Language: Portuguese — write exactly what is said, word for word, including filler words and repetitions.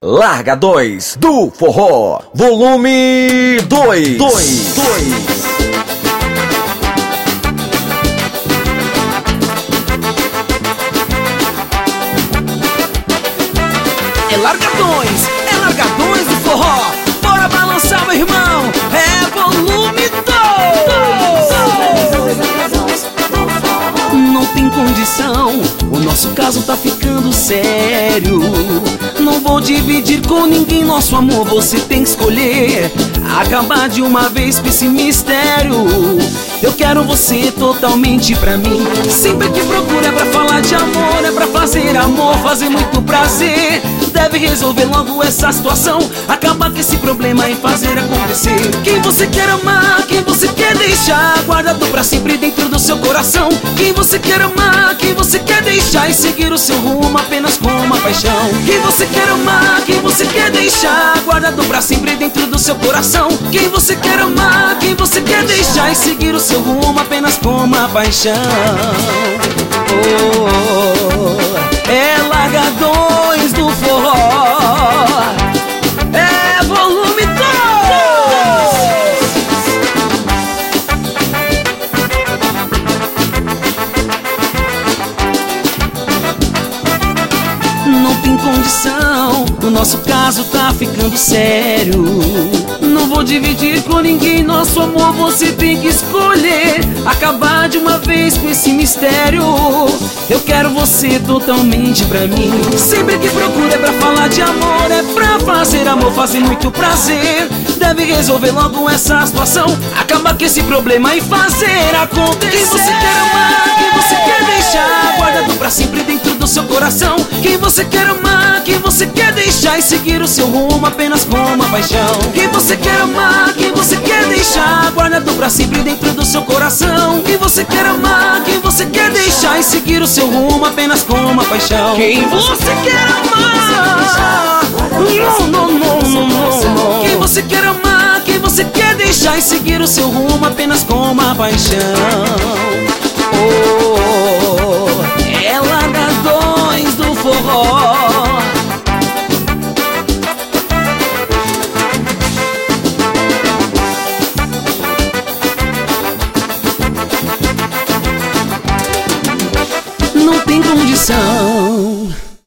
Larga dois do Forró, volume dois. dois, dois. É largadões, é largadões do forró. Bora balançar, meu irmão. É volume dois. Não tem condição, o nosso caso tá ficando sério. Não vou dividir com ninguém nosso amor, você tem que escolher acabar de uma vez com esse mistério. Eu quero você totalmente pra mim. Sempre que procura é pra falar de amor, é pra fazer amor, fazer muito prazer. Deve resolver logo essa situação, acabar com esse problema e fazer acontecer. Quem você quer amar, quem você quer deixar guardado pra sempre dentro do seu coração. Quem você quer amar, quem você quer deixar e seguir o seu rumo apenas com uma paixão. Quem você quer amar, quem você quer deixar guardado pra sempre dentro do seu coração. Quem você quer amar, quem você quer deixar e seguir o seu rumo apenas com uma paixão. Oh, é largadões do forró, é volume dois. Não tem condição, o nosso caso tá ficando sério. Não vou dividir com ninguém nosso amor, você tem que escolher acabar de uma vez com esse mistério. Eu quero você totalmente pra mim. Sempre que procura é pra falar de amor, é pra fazer amor, fazer muito prazer. Deve resolver logo essa situação, acabar com esse problema e fazer acontecer. Quem você quer amar, quem você quer deixar guardado pra sempre dentro do seu coração. Quem você quer amar, quem você quer deixar e seguir o seu rumo apenas com uma paixão. Quem você quer amar, quem você quer deixar guardado pra sempre dentro do seu coração. Quem você quer amar, quem você quer deixar e seguir o seu rumo apenas com uma paixão. Quem você quer amar, não, não, não, não, não. Quem você quer amar, quem você quer deixar e seguir o seu rumo apenas com uma paixão. Oh, é largadões do forró. Não tem condição,